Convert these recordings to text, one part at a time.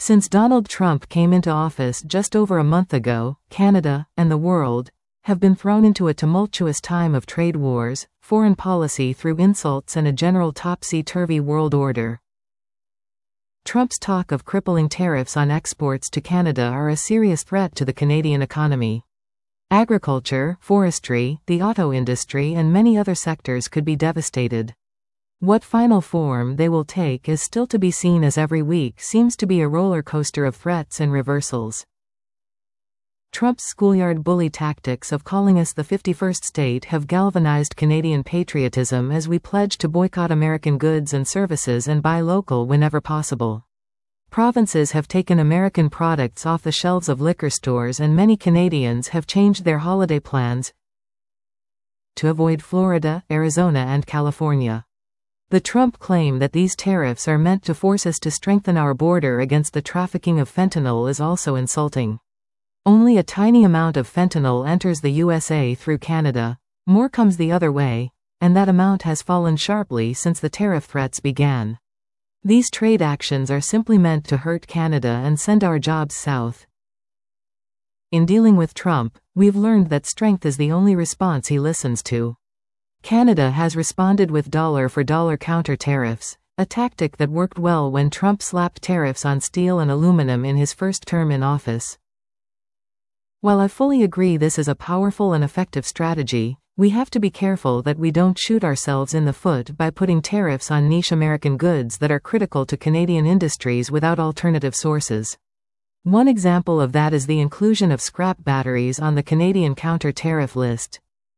Since Donald Trump came into office just over a month ago, Canada, and the world, have been thrown into a tumultuous time of trade wars, foreign policy through insults and a general topsy-turvy world order. Trump's talk of crippling tariffs on exports to Canada are a serious threat to the Canadian economy. Agriculture, forestry, the auto industry and many other sectors could be devastated. What final form they will take is still to be seen, as every week seems to be a roller coaster of threats and reversals. Trump's schoolyard bully tactics of calling us the 51st state have galvanized Canadian patriotism as we pledge to boycott American goods and services and buy local whenever possible. Provinces have taken American products off the shelves of liquor stores, and many Canadians have changed their holiday plans to avoid Florida, Arizona and California. The Trump claim that these tariffs are meant to force us to strengthen our border against the trafficking of fentanyl is also insulting. Only a tiny amount of fentanyl enters the USA through Canada. More comes the other way, and that amount has fallen sharply since the tariff threats began. These trade actions are simply meant to hurt Canada and send our jobs south. In dealing with Trump, we've learned that strength is the only response he listens to. Canada has responded with dollar-for-dollar counter tariffs, a tactic that worked well when Trump slapped tariffs on steel and aluminum in his first term in office. While I fully agree this is a powerful and effective strategy, we have to be careful that we don't shoot ourselves in the foot by putting tariffs on niche American goods that are critical to Canadian industries without alternative sources. One example of that is the inclusion of scrap batteries on the Canadian counter-tariff list.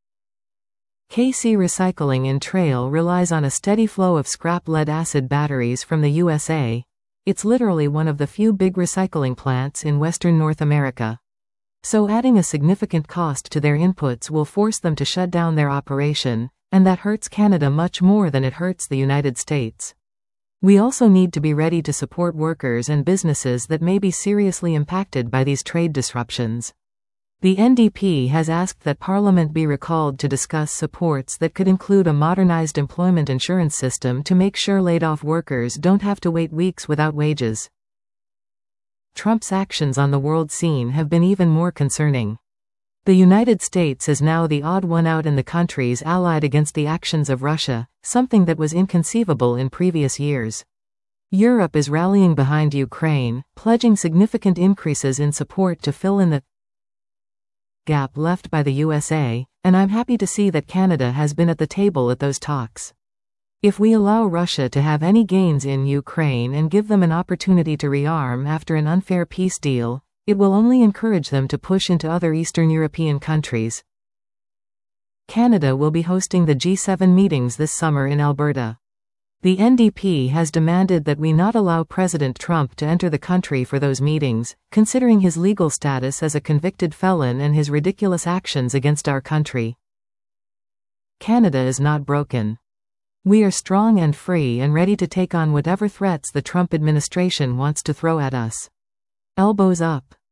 KC Recycling in Trail relies on a steady flow of scrap lead-acid batteries from the USA. It's literally one of the few big recycling plants in Western North America. So adding a significant cost to their inputs will force them to shut down their operation, and that hurts Canada much more than it hurts the United States. We also need to be ready to support workers and businesses that may be seriously impacted by these trade disruptions. The NDP has asked that Parliament be recalled to discuss supports that could include a modernized employment insurance system to make sure laid-off workers don't have to wait weeks without wages. Trump's actions on the world scene have been even more concerning. The United States is now the odd one out in the countries allied against the actions of Russia, something that was inconceivable in previous years. Europe is rallying behind Ukraine, pledging significant increases in support to fill in the gap left by the USA, and I'm happy to see that Canada has been at the table at those talks. If we allow Russia to have any gains in Ukraine and give them an opportunity to rearm after an unfair peace deal, it will only encourage them to push into other Eastern European countries. Canada will be hosting the G7 meetings this summer in Alberta. The NDP has demanded that we not allow President Trump to enter the country for those meetings, considering his legal status as a convicted felon and his ridiculous actions against our country. Canada is not broken. We are strong and free and ready to take on whatever threats the Trump administration wants to throw at us. Elbows up.